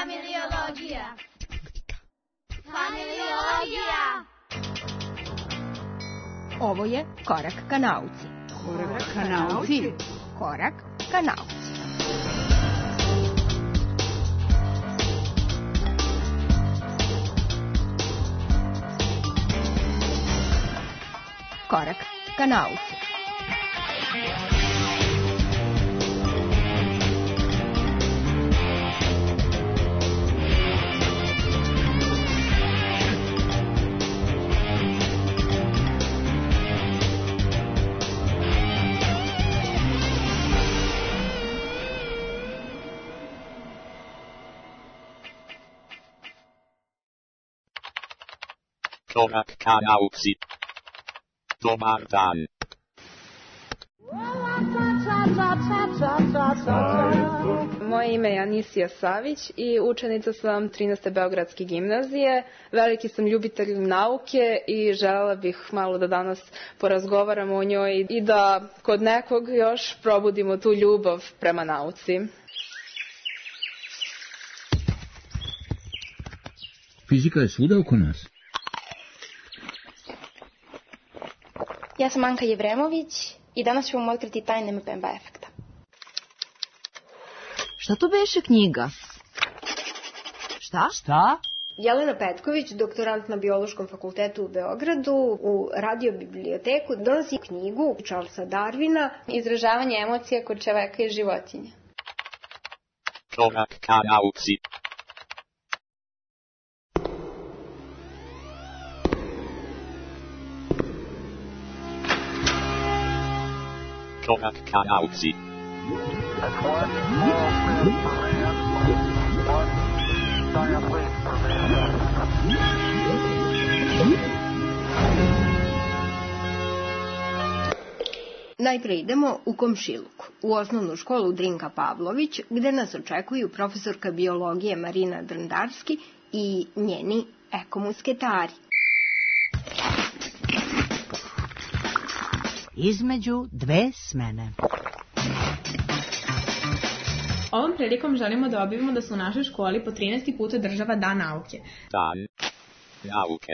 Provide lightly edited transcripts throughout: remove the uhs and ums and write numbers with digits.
Familiologija. Familiologija. Ovo je Korak ka nauci. Korak ka nauci. Korak ka nauci. Korak ka nauci. Korak ka nauci. Dobar dan. Moje ime je Anisija Savić i učenica sam 13. Beogradske gimnazije. Veliki sam ljubitelj nauke i želela bih malo da danas porazgovaramo o njoj i da kod nekog još probudimo tu ljubav prema nauci. Fizika je svuda oko nas. Ja sam Anka Jevremović i danas ćemo otkriti tajne Mpemba efekta. Šta to beše knjiga? Šta? Jelena Petković, doktorant na Biološkom fakultetu u Beogradu, u radiobiblioteku donosi knjigu Charlesa Darwina Izražavanje emocija kod čoveka i životinja. Korak ka nauci. Korak ka nauci. Najpre idemo u komšiluku, u osnovnu školu Drinka Pavlović, gde nas očekuju profesorka biologije Marina Drndarski i njeni ekomusketari. Između dve smene. Ovom prilikom želimo da objavimo da se u našoj školi po 13. put održava Dan nauke. Dan nauke.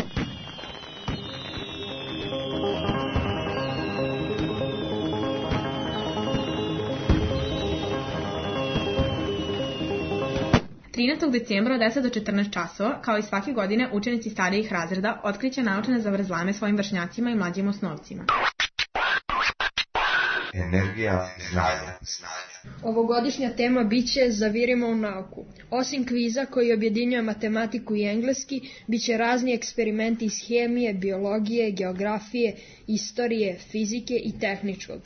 Decembra od 10 do 14 časova, kao i svake godine, učenici starijih razreda otkriće naučne zavrzlame svojim vršnjacima i mlađim osnovcima. Energija znanja. Ovogodišnja tema biće Zavirimo u nauku. Osim kviza koji objedinjuje matematiku i engleski, biće razni eksperimenti iz hemije, biologije, geografije, istorije, fizike i tehničkog.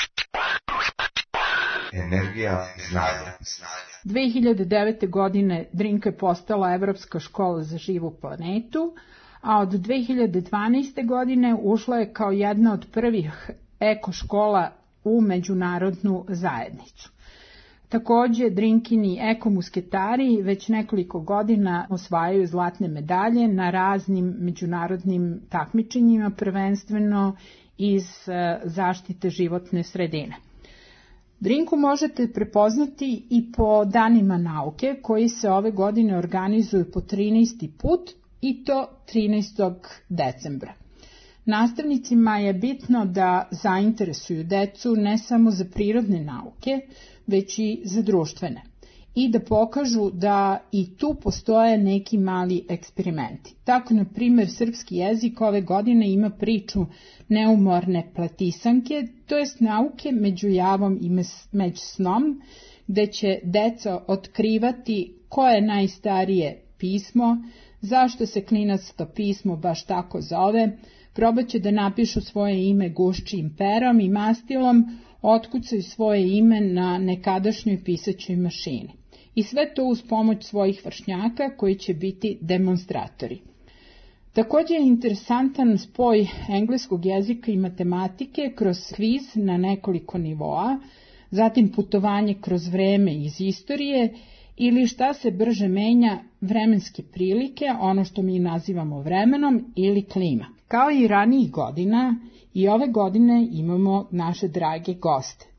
Energija znanja. 2009. godine Drinka je postala Evropska škola za živu planetu, a od 2012. godine ušla je kao jedna od prvih eko-škola u međunarodnu zajednicu. Takođe, Drinkini ekomusketari već nekoliko godina osvajaju zlatne medalje na raznim međunarodnim takmičenjima, prvenstveno iz zaštite životne sredine. Drinku možete prepoznati i po danima nauke koji se ove godine organizuju po 13. put i to 13. decembra. Nastavnicima je bitno da zainteresuju decu ne samo za prirodne nauke, već i za društvene i da pokažu da i tu postoje neki mali eksperimenti. Tako, na primjer, srpski jezik ove godine ima priču neumorne pletisanke, to jest nauke među javom i među snom, gde će deca otkrivati ko je najstarije pismo, zašto se klinasto pismo baš tako zove, probaće da napišu svoje ime guščijim perom i mastilom, otkucaju svoje ime na nekadašnjoj pisaćoj mašini. I sve to uz pomoć svojih vršnjaka koji će biti demonstratori. Također je interesantan spoj engleskog jezika i matematike kroz kviz na nekoliko nivoa, zatim putovanje kroz vreme iz istorije ili šta se brže menja, vremenske prilike, ono što mi nazivamo vremenom, ili klima. Kao i ranijih godina, i ove godine imamo naše drage goste.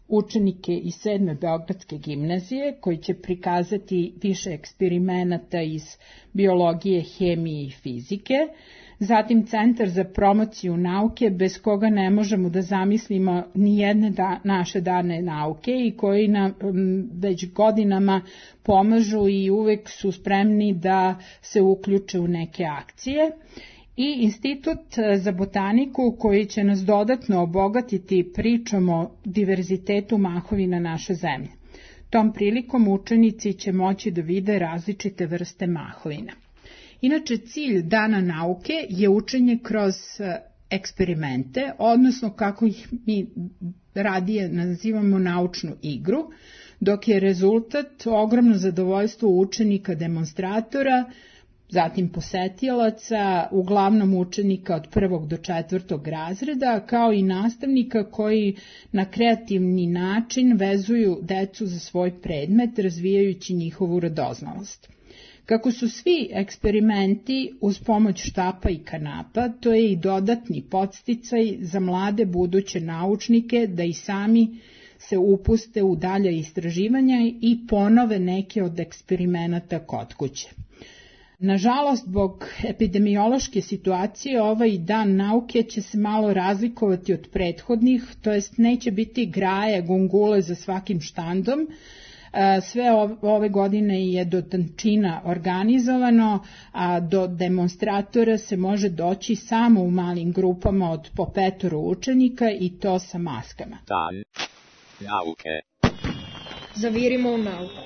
učenike iz 7. Beogradske gimnazije koji će prikazati više eksperimenata iz biologije, hemije i fizike, zatim Centar za promociju nauke, bez koga ne možemo da zamislimo ni jedne naše dane nauke i koji nam već godinama pomažu i uvek su spremni da se uključe u neke akcije, i Institut za botaniku koji će nas dodatno obogatiti pričom o diverzitetu mahovina naše zemlje. Tom prilikom učenici će moći da vide različite vrste mahovina. Inače, cilj Dana nauke je učenje kroz eksperimente, odnosno kako ih mi radije nazivamo naučnu igru, dok je rezultat ogromno zadovoljstvo učenika demonstratora, zatim posetilaca, uglavnom učenika od 1. do 4. razreda, kao i nastavnika koji na kreativni način vezuju decu za svoj predmet, razvijajući njihovu radoznalost. Kako su svi eksperimenti uz pomoć štapa i kanapa, to je i dodatni podsticaj za mlade buduće naučnike da i sami se upuste u dalja istraživanja i ponove neke od eksperimenata kod kuće. Nažalost, zbog epidemiološke situacije, ovaj dan nauke će se malo razlikovati od prethodnih, to jest neće biti graje, gungule za svakim štandom. Sve ove godine je do tančina organizovano, a do demonstratora se može doći samo u malim grupama od po 5 učenika i to sa maskama. Dan nauke. Zavirimo u nauku.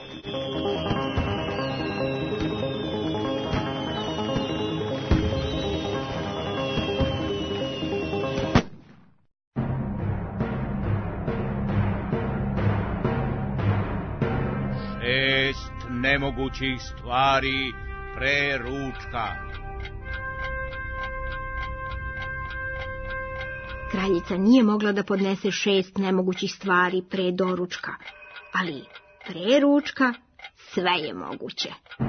Nemogućih stvari pre ručka. Kraljica nije mogla da podnese 6 nemogućih stvari pre doručka, ali pre ručka sve je moguće.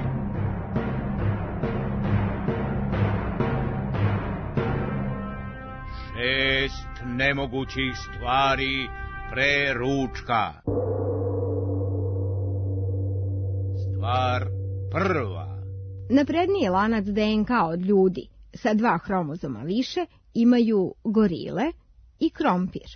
Šest nemogućih stvari pre ručka. Stvar prva. Napredniji lanac DNK od ljudi sa 2 hromozoma više imaju gorile i krompir.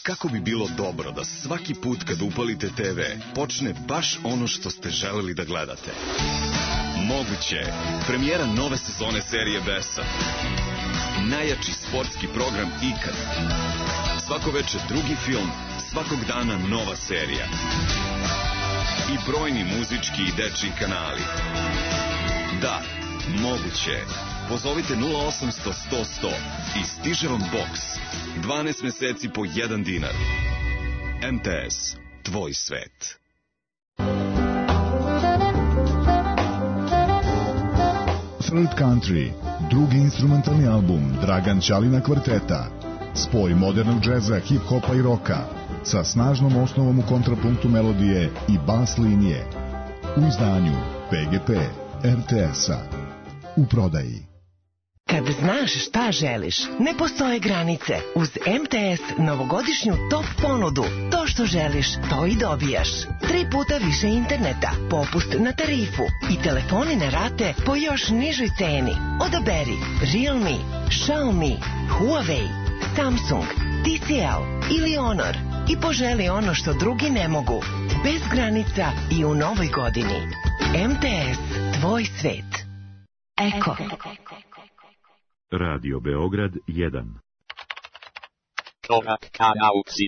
kako bi bilo dobro da svaki put kad upalite TV počne baš ono što ste želeli da gledate. Moguće. Premijera nove sezone serije Besa. Najjači sportski program ikad. Svako veče drugi film, svakog dana nova serija. I brojni muzički i dečiji kanali. Da, moguće. Pozovite 0800 100 100 i stiže vam boks. 12 meseci po 1 dinar. MTS, tvoj svet. Third Country, drugi instrumentalni album Dragan Ćalina kvarteta. Spoj modernog džeza, hip-hopa i roka sa snažnom osnovom u kontrapunktu melodije i bas linije. U izdanju PGP RTS-a. U prodaji. Kad znaš šta želiš, ne postoje granice. Uz MTS novogodišnju top ponudu. To što želiš, to i dobijaš. 3 puta više interneta, popust na tarifu i telefoni na rate po još nižoj ceni. Odaberi Realme, Xiaomi, Huawei, Samsung, TCL ili Honor i poželi ono što drugi ne mogu. Bez granica i u novoj godini. MTS, tvoj svet. Eko. Radio Beograd 1. Korak ka nauci.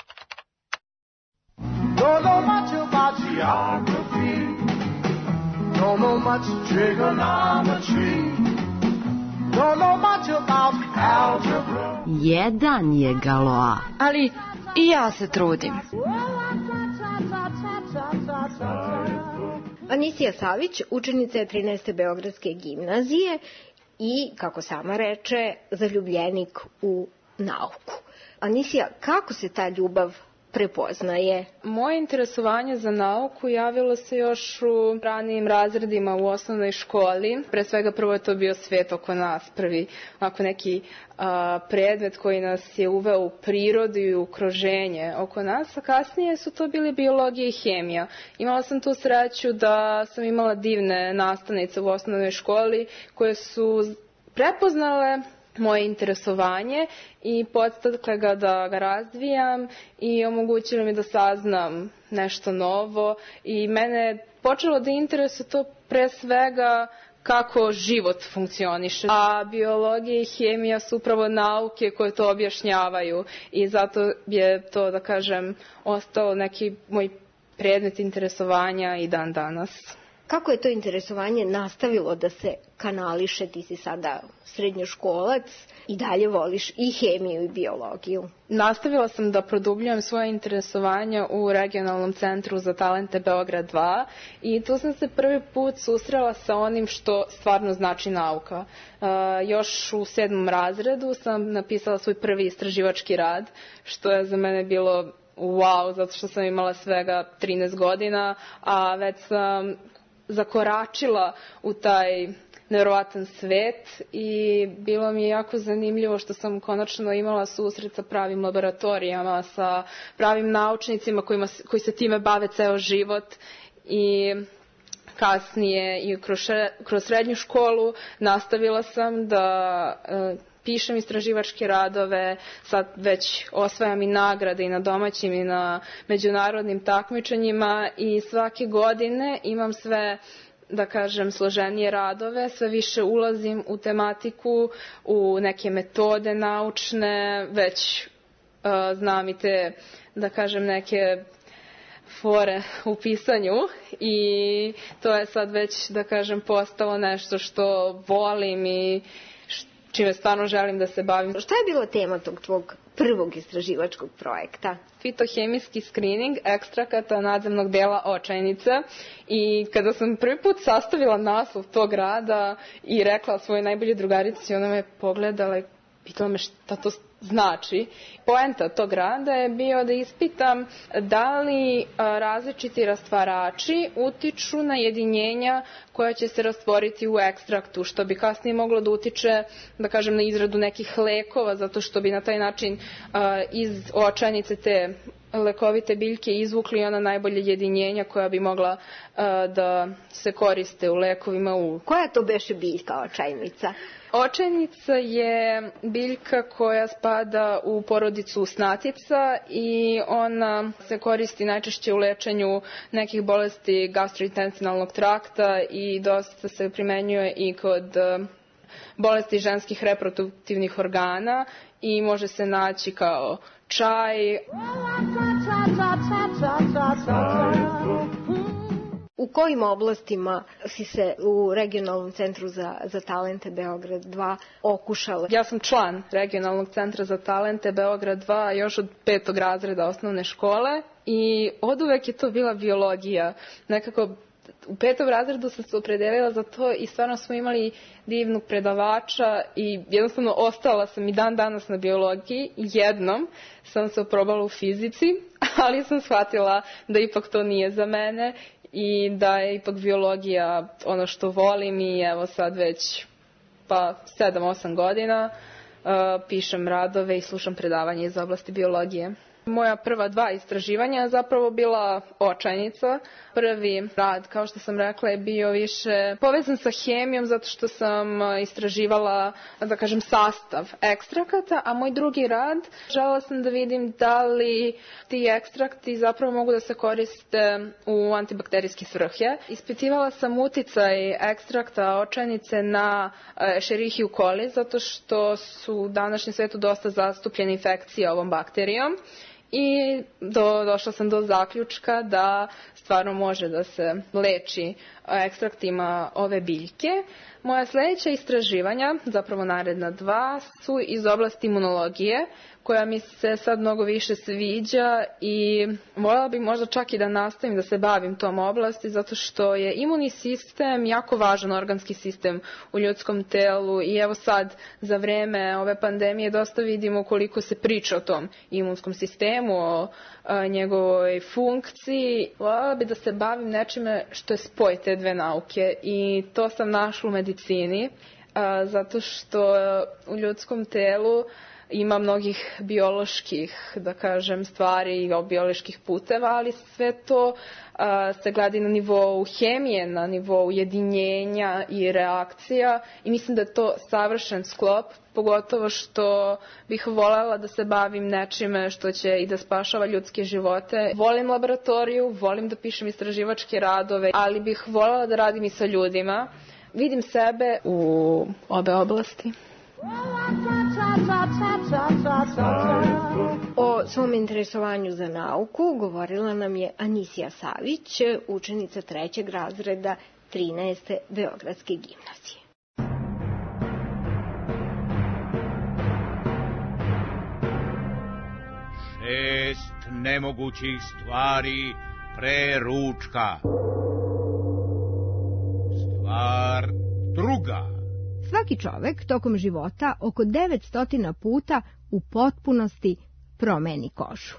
Don't know much about geography. Don't know much trigonometry. Don't know much about algebra. Jedan je Galoa. Ali i ja se trudim. Anisija Savić, učenica je 13. Beogradske gimnazije i, kako sama reče, zaljubljenik u nauku. Anisija, kako se ta ljubav prepoznaje? Moje interesovanje za nauku javilo se još u ranijim razredima u osnovnoj školi. Pre svega prvo je to bio svet oko nas, prvi onako neki predmet koji nas je uveo u prirodu i u okruženje oko nas, a kasnije su to bili biologija i hemija. Imala sam tu sreću da sam imala divne nastavnice u osnovnoj školi koje su prepoznale moje interesovanje i podstakle ga da ga razvijam i omogućile mi da saznam nešto novo i mene počelo da interesuje to pre svega kako život funkcioniše. A biologija i hemija su upravo nauke koje to objašnjavaju i zato je to, da kažem, ostao neki moj predmet interesovanja i dan danas. Kako je to interesovanje nastavilo da se kanališe? Ti si sada srednjoškolac i dalje voliš i hemiju i biologiju. Nastavila sam da produbljujem svoje interesovanje u regionalnom centru za talente Beograd 2 i tu sam se prvi put susrela sa onim što stvarno znači nauka. Još u 7. razredu sam napisala svoj prvi istraživački rad, što je za mene bilo wow, zato što sam imala svega 13 godina, a već sam zakoračila u taj nevjerovatan svet i bilo mi je jako zanimljivo što sam konačno imala susret sa pravim laboratorijama, sa pravim naučnicima koji se time bave ceo život i kasnije i kroz srednju školu nastavila sam da pišem istraživačke radove, sad već osvajam i nagrade i na domaćim i na međunarodnim takmičenjima i svake godine imam sve, da kažem, složenije radove, sve više ulazim u tematiku, u neke metode naučne, već znam i te, da kažem, neke fore u pisanju i to je sad već, da kažem, postalo nešto što volim i čime stvarno želim da se bavim. Šta je bila tema tog tvog prvog istraživačkog projekta? Fitohemijski skrining ekstrakata nadzemnog dela očajnice i kada sam prvi put sastavila naslov tog rada i rekla svojoj najboljoj drugarici, ona me pogledala i pitala me šta to znači. Poenta tog rada je bio da ispitam da li različiti rastvarači utiču na jedinjenja koja će se rastvoriti u ekstraktu, što bi kasnije moglo da utiče, da kažem, na izradu nekih lekova, zato što bi na taj način iz očajnice te lekovite biljke izvukli ona najbolje jedinjenja koja bi mogla da se koriste u lekovima. Koja to beše biljka očajnica? Očajnica je biljka koja spada u porodicu usnatica i ona se koristi najčešće u lečenju nekih bolesti gastrointestinalnog trakta i dosta se primenjuje i kod bolesti ženskih reproduktivnih organa i može se naći kao čaj. U kojim oblastima si se u Regionalnom centru za talente Beograd 2 okušala? Ja sam član Regionalnog centra za talente Beograd 2 još od 5. razreda osnovne škole i oduvek je to bila biologija. Nekako u 5. razredu sam se opredelila za to i stvarno smo imali divnog predavača i jednostavno ostala sam i dan danas na biologiji. Jednom sam se oprobala u fizici, ali sam shvatila da ipak to nije za mene i da je ipak biologija ono što volim i evo sad već 7-8 godina pišem radove i slušam predavanje iz oblasti biologije. Moja prva 2 istraživanja je zapravo bila očajnica. Prvi rad, kao što sam rekla, je bio više povezan sa hemijom zato što sam istraživala, da kažem, sastav ekstrakata, a moj drugi rad želela sam da vidim da li ti ekstrakti zapravo mogu da se koriste u antibakterijske svrhe. Ispitivala sam uticaj ekstrakta očajnice na Escherichia coli zato što su u današnjem svetu dosta zastupljene infekcije ovom bakterijom. I došla sam do zaključka da stvarno može da se leči ekstraktima ove biljke. Moja sljedeća istraživanja, zapravo naredna 2, su iz oblasti imunologije, koja mi se sad mnogo više sviđa i voljela bih možda čak i da nastavim da se bavim tom oblasti, zato što je imunni sistem jako važan organski sistem u ljudskom telu i evo sad za vreme ove pandemije dosta vidimo koliko se priča o tom imunskom sistemu, o njegovoj funkciji. Voljela bih da se bavim nečime što je spoj te dve nauke i to sam našla u medicini, zato što u ljudskom telu ima mnogih bioloških, da kažem, stvari i bioloških puteva, ali sve to se gleda na nivou hemije, na nivou jedinjenja i reakcija i mislim da je to savršen sklop, pogotovo što bih voljela da se bavim nečime što će i da spašava ljudske živote. Volim laboratoriju, volim da pišem istraživačke radove, ali bih voljela da radim i sa ljudima. Vidim sebe u obe oblasti. O svom interesovanju za nauku govorila nam je Anisija Savić, učenica 3. razreda 13. Beogradske gimnazije. Šest nemogućih stvari pre ručka. Stvar druga. Svaki čovek tokom života oko 900 puta u potpunosti promeni kožu.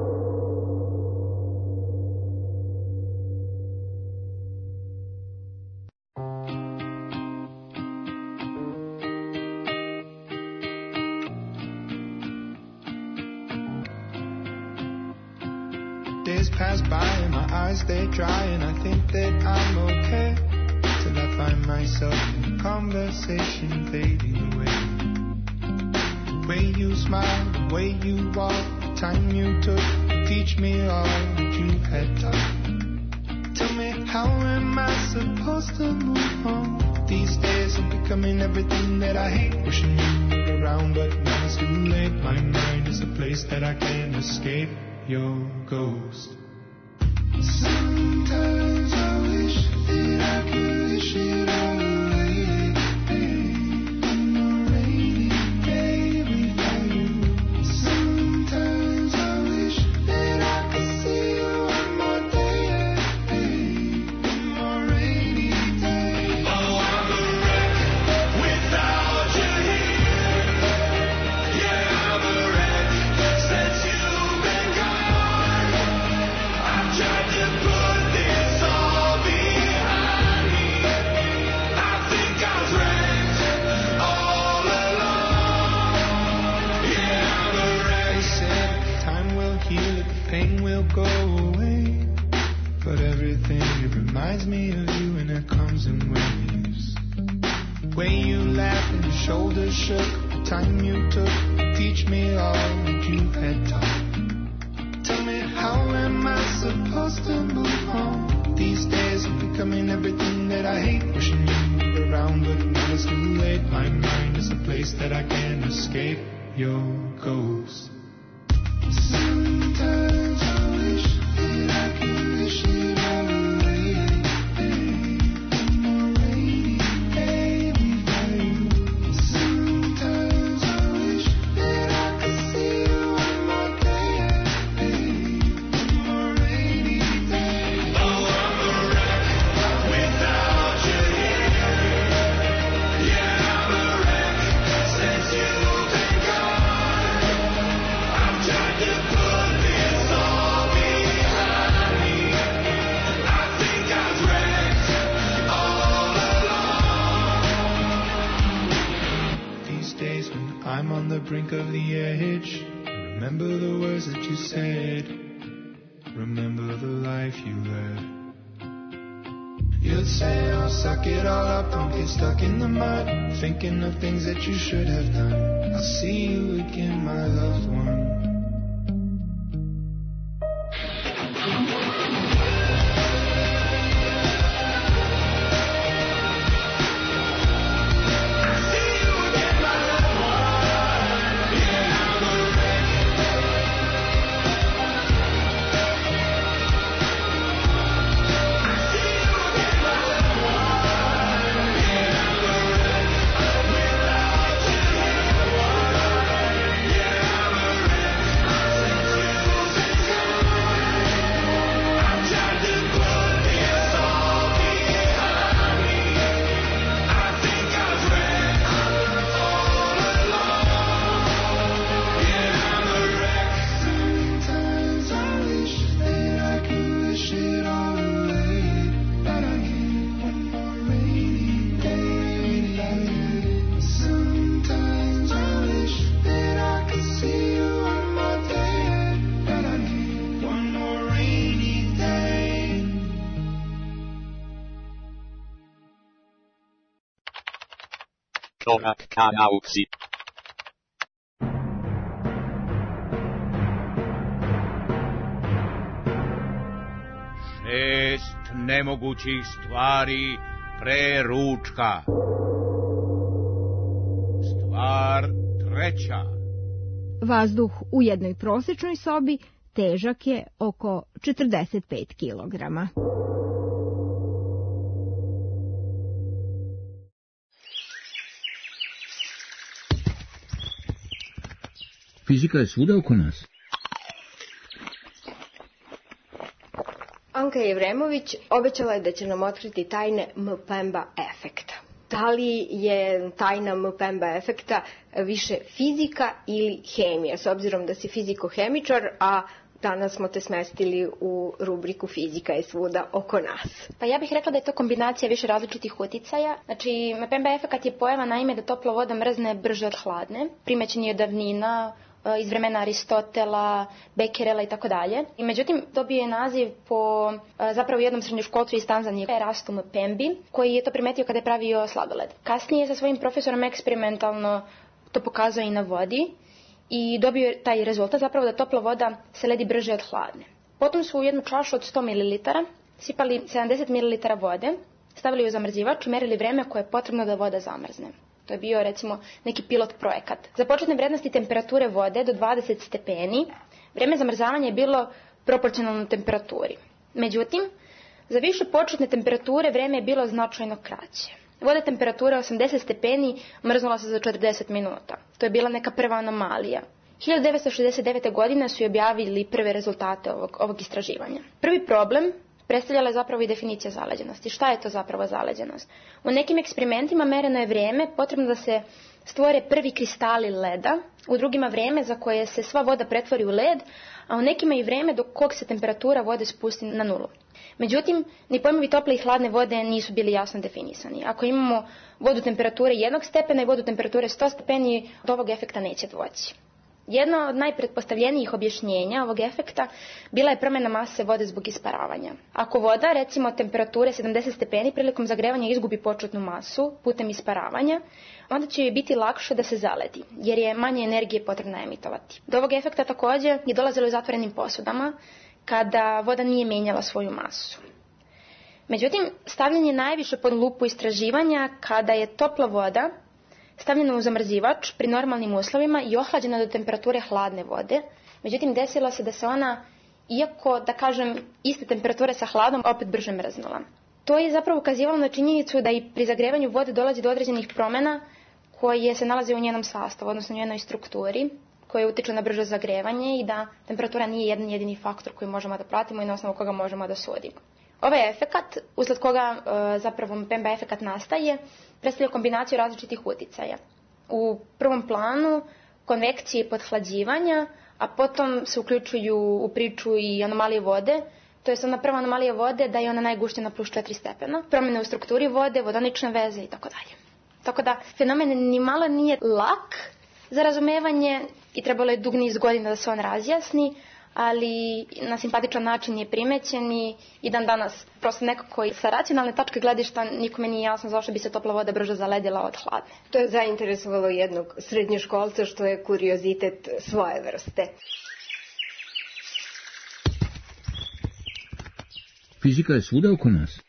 Days pass by and my eyes stay dry and I think that I'm okay till I find myself in conversation fading away. The way you smile, the way you walk, the time you took to teach me all that you had taught. Tell me, how am I supposed to move on? These days I'm becoming everything that I hate. Wishing you were around, but now it's too late. My mind is a place that I can't escape your ghost. Sometimes I wish that I could wish it all away. One more rainy day without you. Sometimes I wish that I could see you one more day. One more rainy day. Oh, I'm a wreck without you here. Yeah, I'm a wreck since you've been gone. I've tried to put this all behind me. pain will go away. But everything, it reminds me of you, and it comes in waves. The way you laughed and your shoulders shook, the time you took to teach me all that you had taught. Tell me, how am I supposed to move on? These days I'm becoming everything that I hate. Wishing you were around, but now it's too late. My mind is a place that I can't escape your ghost. Sometimes I wish that I could wish it all away. One more rainy day without you. Sometimes I wish that I could see you one more day. One more rainy day. Oh, I'm a wreck without you here. Yeah, I'm a wreck since you've been gone. I'm trying to put this all behind me. I think I've wrecked all along. These days when I'm on the brink of the edge, remember the words that you said. Remember the life you led. You'd say, oh, suck it all up, don't get stuck in the mud, thinking of things that you should have done. I'll see you again, my loved one. Korak ka nauci. Šest nemogućih stvari pre ručka. Stvar treća. Vazduh u jednoj prosečnoj sobi težak je oko 45 kilograma. Fizika je svuda oko nas. Anka Jevremović obećala je da će nam otkriti tajne Mpemba efekta. Da li je tajna Mpemba efekta više fizika ili hemija, s obzirom da si fizikohemičar, a danas smo te smestili u rubriku Fizika je svuda oko nas. Pa ja bih rekla da je to kombinacija više različitih uticaja. Znači, Mpemba efekat je pojava naime da topla voda mrzne brže od hladne. Primećen je od davnina, iz vremena Aristotela, Bekerela i tako dalje. I međutim, dobio je naziv po zapravo jednom srednjoškolcu iz Tanzanije, Erastu Mpembi, koji je to primetio kada je pravio sladoled. Kasnije sa svojim profesorom eksperimentalno to pokazao i na vodi i dobio je taj rezultat zapravo da topla voda se ledi brže od hladne. Potom su u jednu čašu od 100 ml sipali 70 ml vode, stavili u zamrzivač i merili vreme koje je potrebno da voda zamrzne. To je bio, recimo, neki pilot projekat. Za početne vrednosti temperature vode do 20 stepeni, vreme zamrzavanja je bilo proporcionalno temperaturi. Međutim, za više početne temperature vreme je bilo značajno kraće. Voda temperature 80 stepeni mrznula se za 40 minuta. To je bila neka prva anomalija. 1969. godine su objavili prve rezultate ovog istraživanja. Prvi problem predstavljala je zapravo i definicija zaleđenosti. Šta je to zapravo zaleđenost? U nekim eksperimentima mereno je vreme potrebno da se stvore prvi kristali leda, u drugima vreme za koje se sva voda pretvori u led, a u nekima i vreme do kog se temperatura vode spusti na nulu. Međutim, ni pojmovi tople i hladne vode nisu bili jasno definisani. Ako imamo vodu temperature 1 stepena i vodu temperature 100 stepeni, do ovog efekta neće doći. Jedno od najpretpostavljenijih objašnjenja ovog efekta bila je promjena mase vode zbog isparavanja. Ako voda, recimo od temperature 70 stepeni, prilikom zagrevanja izgubi početnu masu putem isparavanja, onda će joj biti lakše da se zaledi, jer je manje energije potrebno emitovati. Do ovog efekta također je dolazilo u zatvorenim posudama, kada voda nije mijenjala svoju masu. Međutim, stavljanje najviše pod lupu istraživanja kada je topla voda stavljena u zamrzivač pri normalnim uslovima i ohlađena do temperature hladne vode. Međutim, desilo se da se ona, iako, da kažem, iste temperature sa hladom, opet brže mrznula. To je zapravo ukazivalo na činjenicu da i pri zagrevanju vode dolazi do određenih promjena koje se nalaze u njenom sastavu, odnosno u njenoj strukturi, koje utiču na brže zagrevanje i da temperatura nije jedan jedini faktor koji možemo da pratimo i na osnovu koga možemo da sudimo. Ovaj efekat, usled koga zapravo Mpemba efekat nastaje, predstavlja kombinaciju različitih uticaja. U prvom planu konvekcije i podhlađivanja, a potom se uključuju u priču i anomalije vode, to je ona prva anomalija vode da je ona najgušća na plus 4 stepena, promjene u strukturi vode, vodonične veze i tako dalje. Tako da fenomen ni malo nije lak za razumevanje i trebalo je dug niz godina da se on razjasni, ali na simpatičan način je primećen i dan danas prosto nekako sa racionalne tačke gledišta nikome nije jasno zašto bi se topla voda brže zaledila od hladne. To je zainteresovalo jednog srednjoškolca, što je kuriozitet svoje vrste. Fizika je svuda oko nas.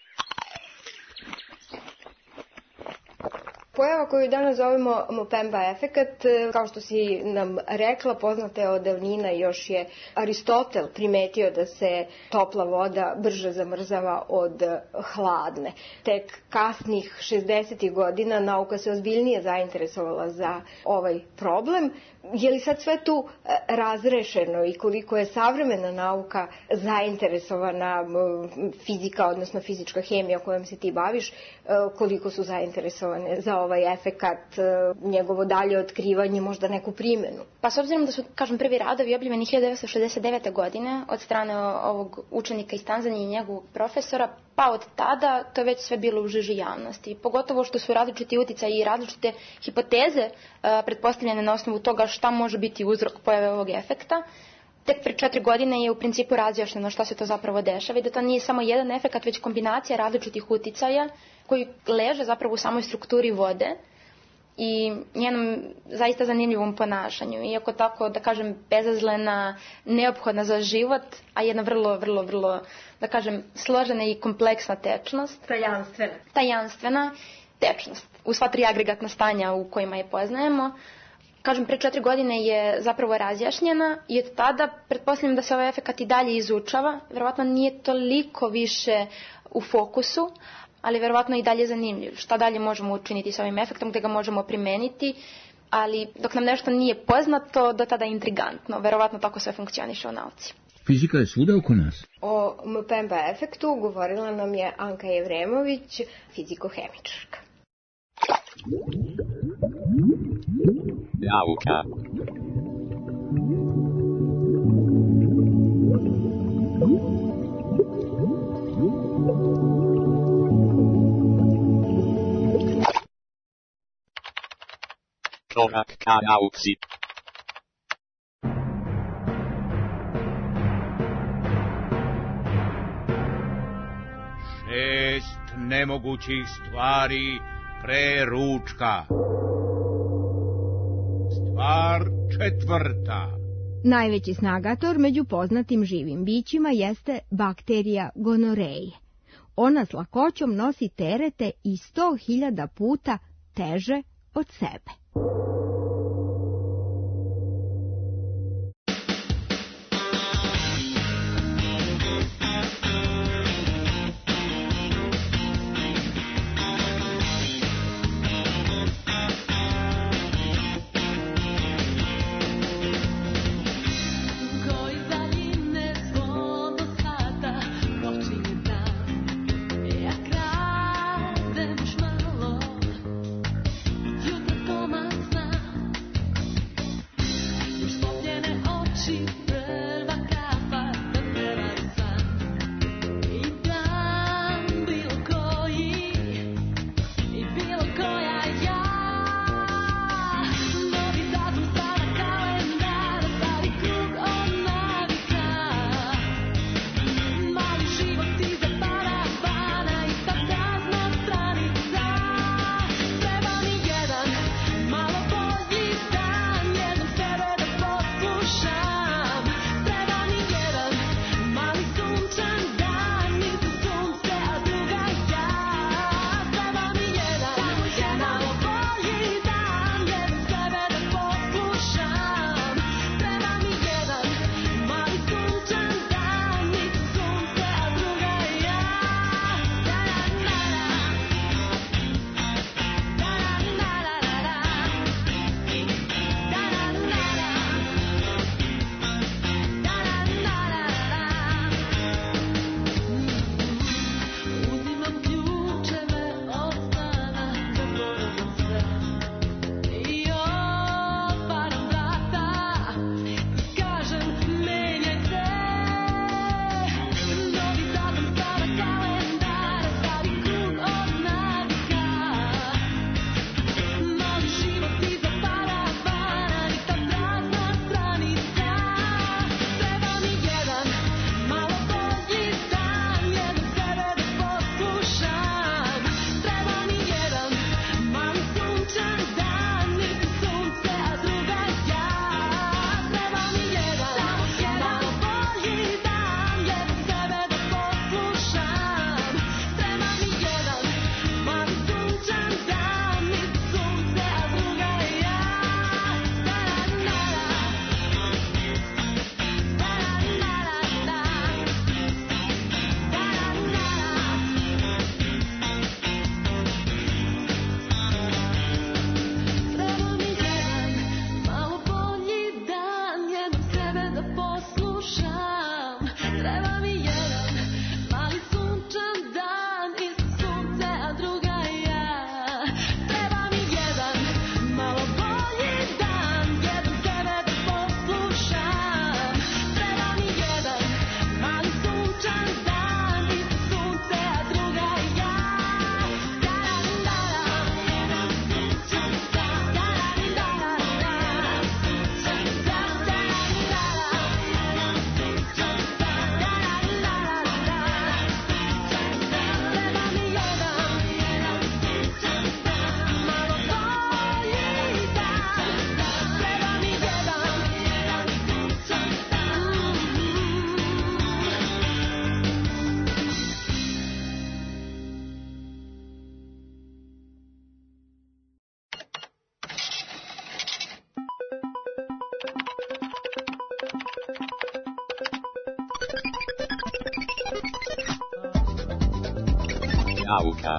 Pojava koju danas zovemo Mpemba efekat, kao što si nam rekla, poznata je od davnina. Još je Aristotel primetio da se topla voda brže zamrzava od hladne. Tek kasnih 60. godina nauka se ozbiljnije zainteresovala za ovaj problem. Je li sad sve tu razrešeno i koliko je savremena nauka zainteresovana, fizika, odnosno fizička hemija kojom se ti baviš, koliko su zainteresovane za ovaj efekat, njegovo dalje otkrivanje, možda neku primjenu? Pa s obzirom da su, kažem, prvi radovi objavljeni 1969. godine od strane ovog učenika iz Tanzanije i njegovog profesora, pa od tada to je već sve bilo u žiži javnosti. Pogotovo što su različiti uticaji i različite hipoteze pretpostavljene na osnovu toga šta može biti uzrok pojave ovog efekta. Tek pre 4 godine je u principu razjašnjeno šta se to zapravo dešava i da to nije samo jedan efekat, već kombinacija različitih uticaja koji leže zapravo u samoj strukturi vode i njenom zaista zanimljivom ponašanju. Iako tako, da kažem, bezazlena, neophodna za život, a jedna vrlo, da kažem, složena i kompleksna tečnost. Tajanstvena tečnost. U sva 3 agregatna stanja u kojima je poznajemo. Kažem, pre 4 godine je zapravo razjašnjena i od tada pretpostavljam da se ovaj efekat i dalje izučava. Verovatno nije toliko više u fokusu, ali verovatno i dalje zanimljiv. Šta dalje možemo učiniti s ovim efektom, gde ga možemo primeniti, ali dok nam nešto nije poznato, do tada je intrigantno. Verovatno tako sve funkcioniše u nauci. Fizika je svuda oko nas. O Mpemba efektu govorila nam je Anka Jevremović, fizikohemičarka. Nauka. Korak ka nauci. Šest nemogućih stvari pre ručka. Stvar četvrta. Najveći snagator među poznatim živim bićima jeste bakterija gonoreje. Ona s lakoćom nosi terete i 100.000 puta teže od sebe. Toma Nauka.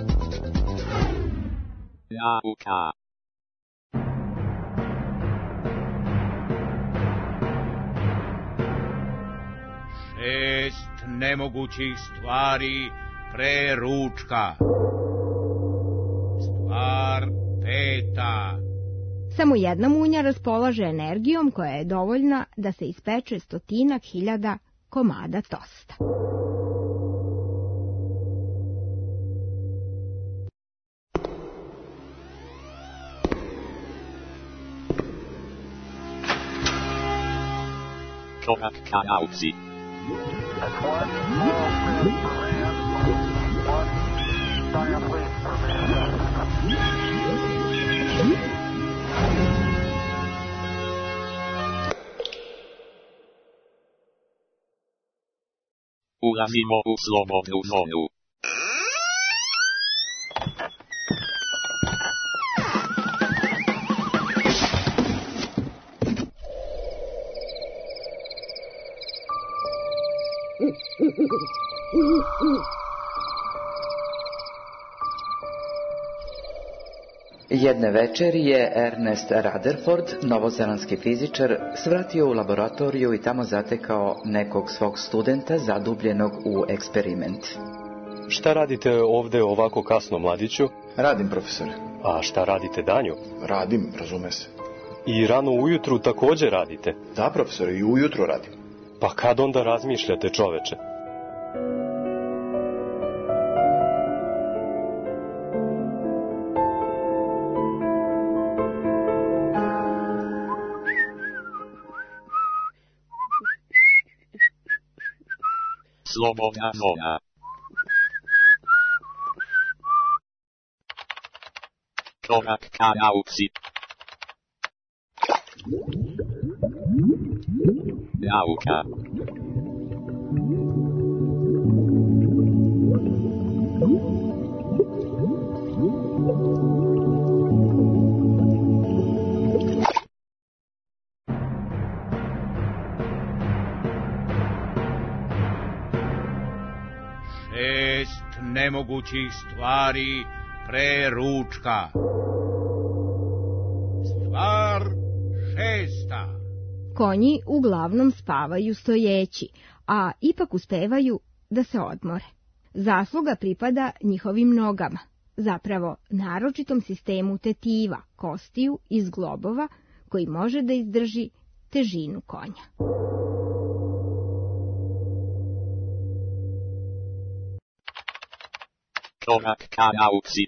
Nauka. Šest nemogućih stvari pre ručka. Stvar peta. Samo jedna munja raspolaže energijom koja je dovoljna da se ispeče 100.000 komada tosta. Korak ka nauci. Ulazimo u slobodnu zonu. Jedne večeri je Ernest Rutherford, novozelandski fizičar, svratio u laboratoriju i tamo zatekao nekog svog studenta zadubljenog u eksperiment. Šta radite ovde ovako kasno, mladiću? Radim, profesore. A šta radite danju? Radim, razume se. I rano ujutru takođe radite? Da, profesore, i ujutru radim. Pa kad onda razmišljate, čoveče? Slobodna zona. Korak ka nauci. Nauka. Šest nemogućih stvari pre ručka. Stvar šesta. Konji uglavnom spavaju stojeći, a ipak uspevaju da se odmore. Zasluga pripada njihovim nogama, zapravo naročitom sistemu tetiva, kostiju i zglobova, koji može da izdrži težinu konja. Korak ka nauci.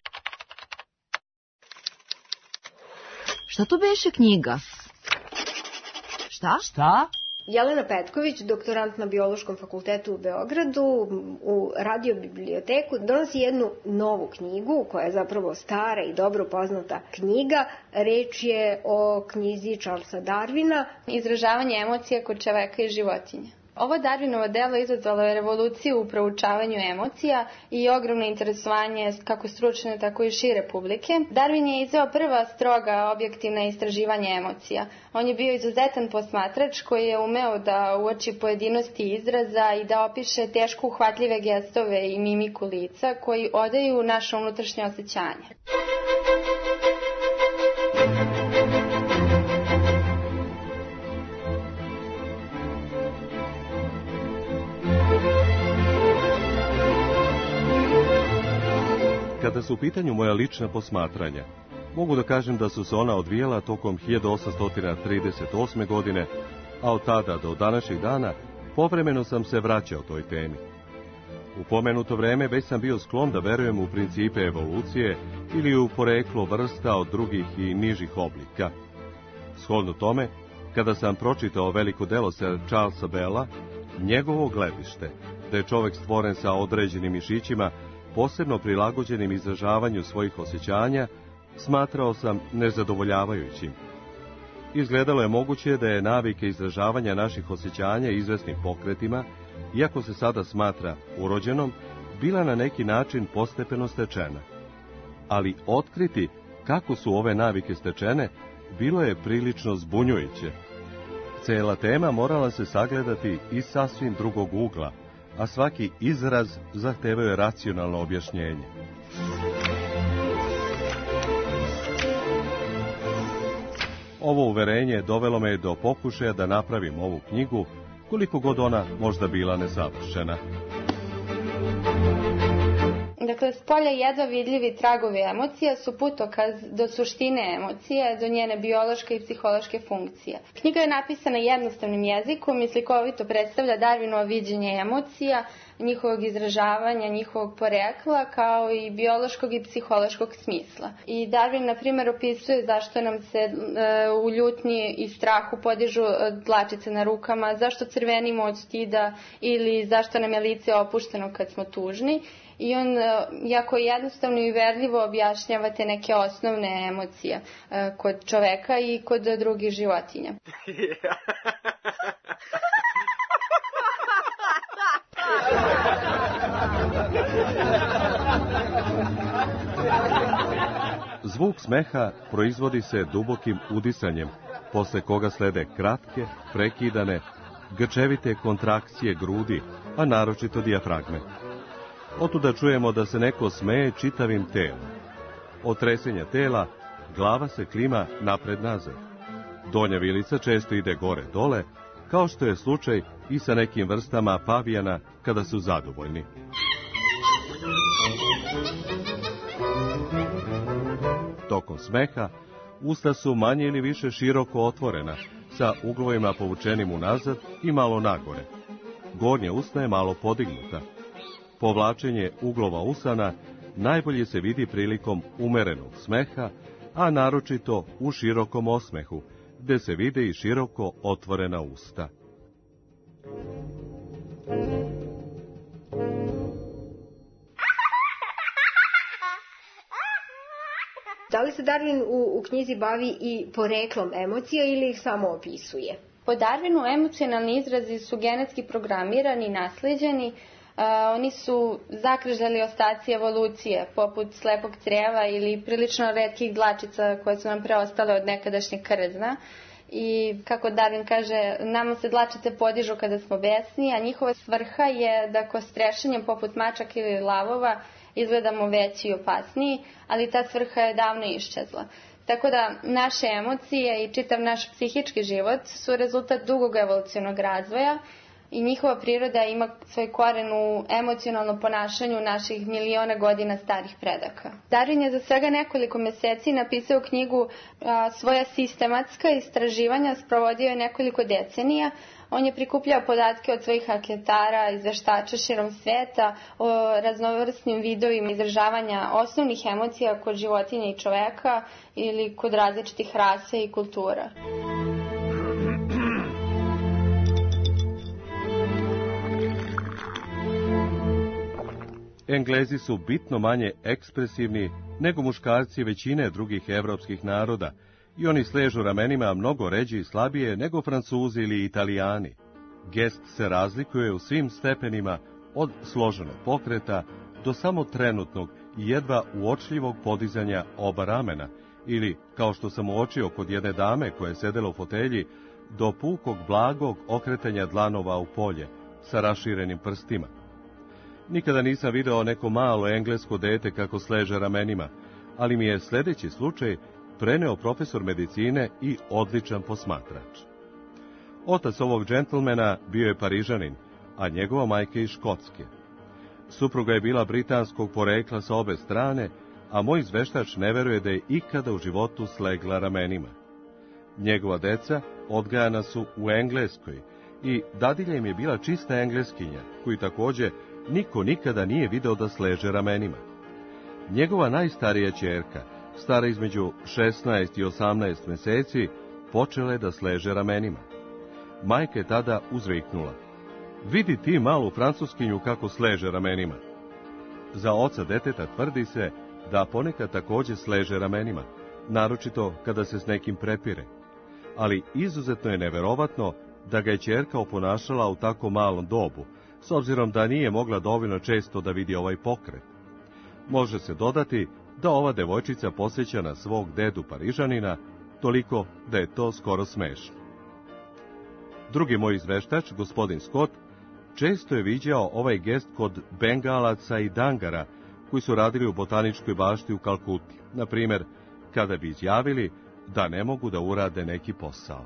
Šta to beše knjiga? Šta? Šta? Jelena Petković, doktorant na Biološkom fakultetu u Beogradu, u radiobiblioteku, donosi jednu novu knjigu, koja je zapravo stara i dobro poznata knjiga. Reč je o knjizi Charlesa Darwina. Izražavanje emocija kod čoveka i životinja. Ovo Darwinovo delo izazvalo je revoluciju u proučavanju emocija i ogromno interesovanje kako stručne, tako i šire publike. Darwin je izveo prva stroga objektivna istraživanja emocija. On je bio izuzetan posmatrač koji je umeo da uoči pojedinosti izraza i da opiše teško uhvatljive gestove i mimiku lica koji odaju naše unutrašnje osjećanje. Kada su u pitanju moja lična posmatranja, mogu da kažem da su se ona odvijala tokom 1838. godine, a od tada do današnjeg dana povremeno sam se vraćao toj temi. U pomenuto vreme već sam bio sklon da verujem u principe evolucije ili u poreklo vrsta od drugih i nižih oblika. Shodno tome, kada sam pročitao veliko delo Sir Charlesa Bella, njegovo gledište, da je čovek stvoren sa određenim mišićima, posebno prilagođenim izražavanju svojih osjećanja, smatrao sam nezadovoljavajućim. Izgledalo je moguće da je navika izražavanja naših osjećanja izvesnim pokretima, iako se sada smatra urođenom, bila na neki način postepeno stečena. Ali otkriti kako su ove navike stečene, bilo je prilično zbunjujuće. Cela tema morala se sagledati iz sasvim drugog ugla, a svaki izraz zahtevao je racionalno objašnjenje. Ovo uverenje dovelo me do pokušaja da napravim ovu knjigu, koliko god ona možda bila nesavršena. Dakle, spolja jedva vidljivi tragovi emocija su putokaz do suštine emocije, do njene biološke i psihološke funkcije. Knjiga je napisana jednostavnim jezikom i slikovito predstavlja Darwinovo viđenje emocija, njihovog izražavanja, njihovog porekla, kao i biološkog i psihološkog smisla. I Darwin, na primjer, opisuje zašto nam se u ljutnji i strahu podižu dlačice na rukama, zašto crvenimo od stida ili zašto nam je lice opušteno kad smo tužni. I on jako jednostavno i uverljivo objašnjava te neke osnovne emocije kod čoveka i kod drugih životinja. Zvuk smeha proizvodi se dubokim udisanjem, posle koga slede kratke, prekidane, grčevite kontrakcije grudi, a naročito dijafragme. Otuda čujemo da se neko smeje čitavim telom. Od tresenja tela glava se klima napred-nazad. Donja vilica često ide gore-dole, kao što je slučaj i sa nekim vrstama pavijana kada su zadovoljni. Tokom smeha, usta su manje ili više široko otvorena, sa uglovima povučenim unazad i malo nagore. Gornja usna je malo podignuta. Povlačenje uglova usana najbolje se vidi prilikom umerenog smeha, a naročito u širokom osmehu, gde se vide i široko otvorena usta. Da li se Darwin u knjizi bavi i poreklom emocija ili ih samo opisuje? Po Darwinu emocionalni izrazi su genetski programirani i nasleđeni. Oni su zakržljali ostaci evolucije, poput slepog crijeva ili prilično retkih dlačica koje su nam preostale od nekadašnjeg krzna. I kako Darwin kaže, nama se dlačice podižu kada smo besni, a njihova svrha je da ko strešenjem poput mačaka ili lavova izgledamo veći i opasniji, ali ta svrha je davno iščezla. Tako da naše emocije i čitav naš psihički život su rezultat dugog evolucionog razvoja i njihova priroda ima svoj koren u emocionalnom ponašanju naših miliona godina starih predaka. Darwin je za svega nekoliko meseci napisao knjigu svoja sistematska istraživanja, sprovodio je nekoliko decenija. On je prikupljao podatke od svojih anketara, izveštača širom sveta o raznovrsnim vidovima izražavanja osnovnih emocija kod životinja i čoveka ili kod različitih rasa i kultura. Englezi su bitno manje ekspresivni nego muškarci većine drugih evropskih naroda i oni sležu ramenima mnogo ređe i slabije nego Francuzi ili Italijani. Gest se razlikuje u svim stepenima od složenog pokreta do samo trenutnog i jedva uočljivog podizanja oba ramena ili, kao što sam uočio kod jedne dame koja je sedela u fotelji, do pukog blagog okretanja dlanova u polje sa raširenim prstima. Nikada nisam video neko malo englesko dete kako sleže ramenima, ali mi je sledeći slučaj preneo profesor medicine i odličan posmatrač. Otac ovog džentlmena bio je Parižanin, a njegova majka iz Škotske. Supruga je bila britanskog porekla sa obe strane, a moj izveštač ne veruje da je ikada u životu slegla ramenima. Njegova deca odgajana su u Engleskoj i dadilja im je bila čista engleskinja, koju takođe niko nikada nije video da sleže ramenima. Njegova najstarija ćerka, stara između 16 i 18 meseci, počela je da sleže ramenima. Majka je tada uzviknula: "Vidi ti malu francuskinju kako sleže ramenima." Za oca deteta tvrdi se da ponekad takođe sleže ramenima, naročito kada se s nekim prepire. Ali izuzetno je neverovatno da ga je ćerka oponašala u tako malom dobu, s obzirom da nije mogla dovoljno često da vidi ovaj pokret. Može se dodati da ova devojčica podsjeća na svog dedu Parižanina, toliko da je to skoro smešno. Drugi moj izveštač, gospodin Scott, često je viđao ovaj gest kod Bengalaca i Dangara, koji su radili u botaničkoj bašti u Kalkuti, na primjer, kada bi izjavili da ne mogu da urade neki posao.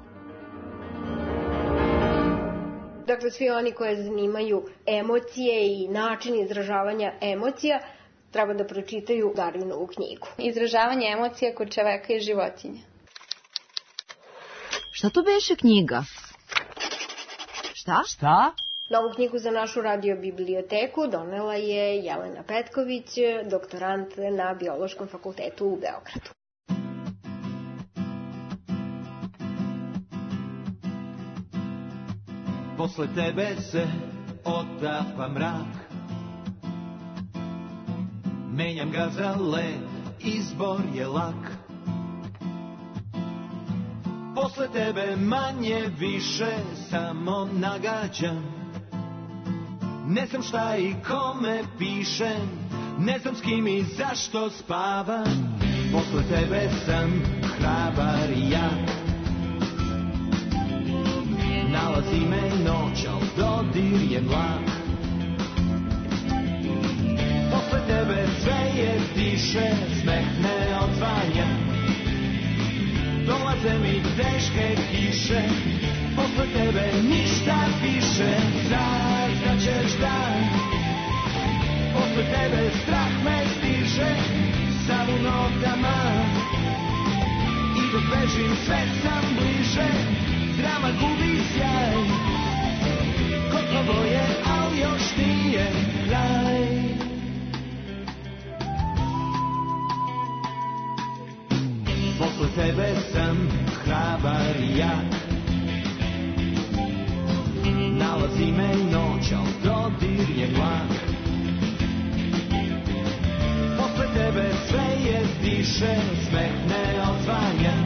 Dakle, svi oni koje zanimaju emocije i način izražavanja emocija treba da pročitaju Darwinovu knjigu. Izražavanje emocija kod čoveka i životinja. Šta to beše knjiga? Šta? Šta? Novu knjigu za našu radio biblioteku donela je Jelena Petković, doktorant na Biološkom fakultetu u Beogradu. Posle tebe se otapa mrak, menjam ga za led, izbor je lak. Posle tebe manje više samo nagađam, ne znam šta i kome pišem, ne znam s kim i zašto spavam. Posle tebe sam hrabar i jak, nalazi me noć, al dodir je mlak. Posle tebe sve je tiše, smeh ne odzvanja, dolaze mi teške kiše. Posle tebe ništa više, saznaćeš da posle tebe strah me stiže, sam u nogama i dok bežim sve sam bliže. Drama gubi sjaj, gotovo je, al još nije kraj. Posle tebe sam hrabar i jak, nalazi me noć, al dodir je mlak. Posle tebe sve je tiše, smeh ne odzvanja,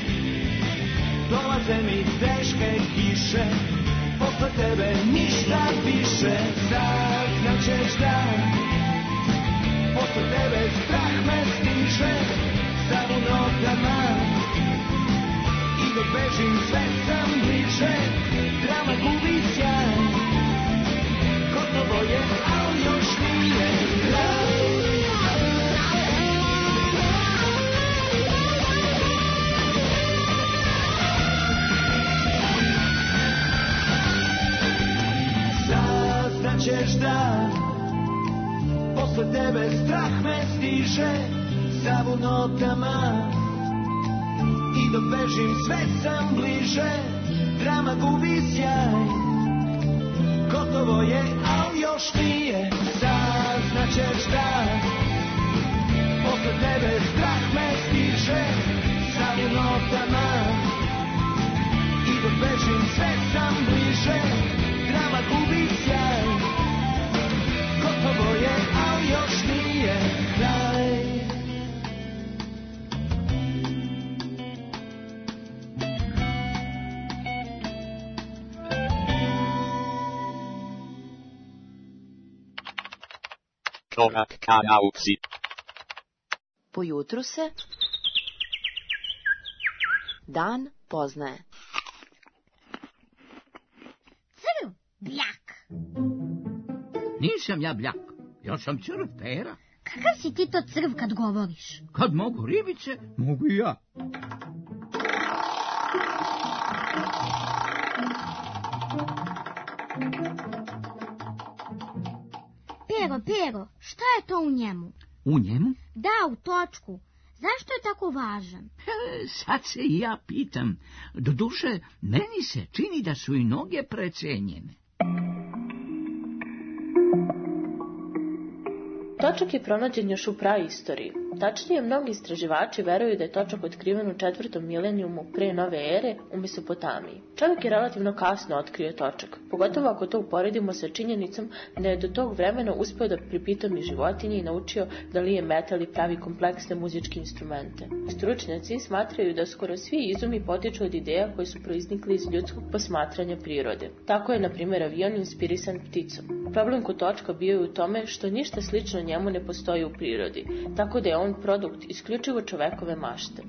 dolaze mi teške kiše. Posle tebe ništa više, saznaćeš da posle tebe strah me stiže, sam u nogama i dok bežim sve sam bliže. Drama gubi sjaj, gotovo je, al još nije kraj. Saznaćeš da posle tebe strah me stiže, sav u notama i dok bežim sve sam bliže. Drama gubi sjaj, gotovo je, al još nije. Saznaćeš da posle tebe strah me stiže, sav u notama i dok bežim sve sam bliže. Drama gubi sjaj, gotovo je, al još nije kraj. Korak ka nauci. Po jutru se dan poznaje. Crv, bljak. Nisam ja bljak, ja sam crv, Pera. Kakav si ti to crv kad govoriš? Kad mogu ribice, mogu i ja. Pero, šta je to u njemu? U njemu? Da, u točku. Zašto je tako važan? Sad se i ja pitam. Doduše, meni se čini da su i noge precenjene. Točak je pronađen još u praistoriji. Tačnije, mnogi istraživači veruju da je točak otkriven u 4. milenijumu pre nove ere u Mesopotamiji. Čovjek je relativno kasno otkrio točak, pogotovo ako to uporedimo sa činjenicom da je do tog vremena uspeo da pripitomi životinje i naučio da lije metal i pravi kompleksne muzičke instrumente. Stručnjaci smatraju da skoro svi izumi potiču od ideja koje su proiznikli iz ljudskog posmatranja prirode. Tako je, na primjer, avion inspirisan pticom. Problem kod točka bio je u tome što ništa slično njemu ne postoji u prirodi, tako da je on produkt isključivo čovekove mašte.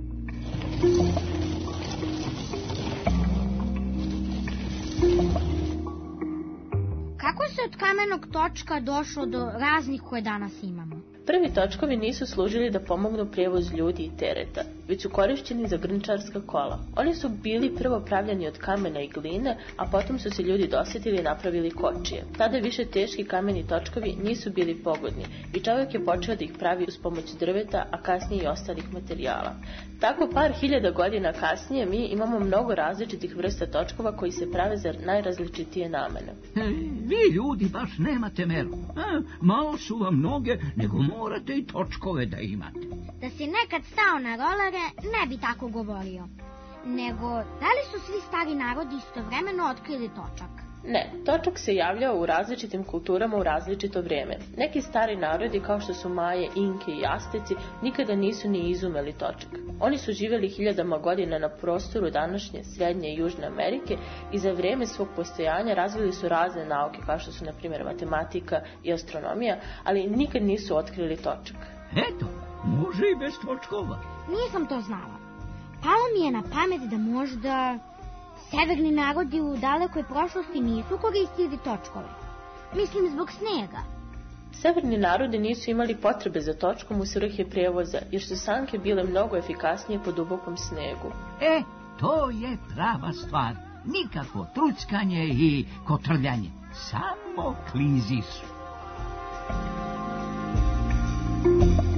Kako se od kamenog točka došlo do raznih koje danas imamo? Prvi točkovi nisu služili da pomognu prijevoz ljudi i tereta, već su korišćeni za grnčarska kola. Oni su bili prvo pravljeni od kamena i gline, a potom su se ljudi dosjetili i napravili kočije. Tada više teški kameni točkovi nisu bili pogodni i čovjek je počeo da ih pravi uz pomoć drveta, a kasnije i ostalih materijala. Tako par hiljada godina kasnije mi imamo mnogo različitih vrsta točkova koji se prave za najrazličitije namene. Vi ljudi baš nemate meru. Malo su vam noge, nego morate i točkove da imate. Da si nekad stao na rolere, ne bi tako govorio. Nego, da li su svi stari narodi istovremeno otkrili točak? Ne, točak se javljao u različitim kulturama u različito vrijeme. Neki stari narodi, kao što su Maje, Inke i Azteci, nikada nisu ni izumeli točak. Oni su živjeli hiljadama godina na prostoru današnje Srednje i Južne Amerike i za vrijeme svog postojanja razvili su razne nauke, kao što su, na primjer, matematika i astronomija, ali nikad nisu otkrili točak. Eto, može i bez točkova. Nisam to znala. Palo mi je na pamet da možda severni narodi u dalekoj prošlosti nisu koristili točkove. Mislim zbog snega. Severni narodi nisu imali potrebe za točkom u svrhe prijevoza, jer su sanke bile mnogo efikasnije po dubokom snegu. To je prava stvar. Nikako truckanje i kotrljanje. Samo kliziš.